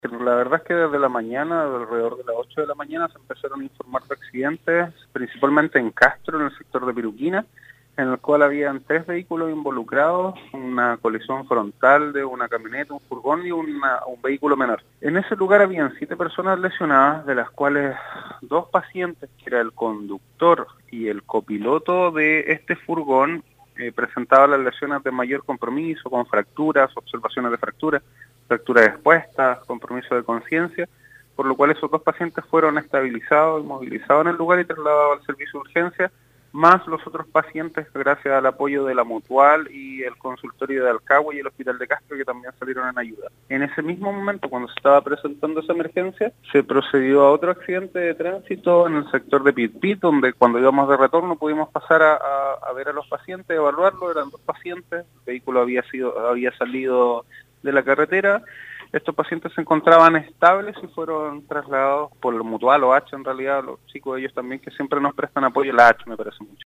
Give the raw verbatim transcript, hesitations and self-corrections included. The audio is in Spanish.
La verdad es que desde la mañana, alrededor de las ocho de la mañana, se empezaron a informar de accidentes, principalmente en Castro, en el sector de Piruquina, en el cual habían tres vehículos involucrados, una colisión frontal de una camioneta, un furgón y una, un vehículo menor. En ese lugar habían siete personas lesionadas, de las cuales dos pacientes, que era el conductor y el copiloto de este furgón, eh, presentaban las lesiones de mayor compromiso, con fracturas, observaciones de fracturas, fracturas expuestas, compromiso de conciencia, por lo cual esos dos pacientes fueron estabilizados y movilizados en el lugar y trasladados al servicio de urgencia, más los otros pacientes gracias al apoyo de la Mutual y el consultorio de Alcagüe y el Hospital de Castro, que también salieron en ayuda. En ese mismo momento, cuando se estaba presentando esa emergencia, se procedió a otro accidente de tránsito en el sector de Pitpit, donde cuando íbamos de retorno pudimos pasar a, a, a ver a los pacientes, evaluarlo. Eran dos pacientes, el vehículo había sido había salido de la carretera. Estos pacientes se encontraban estables y fueron trasladados por el Mutual o H, en realidad, los chicos de ellos también, que siempre nos prestan apoyo, la H me parece mucho.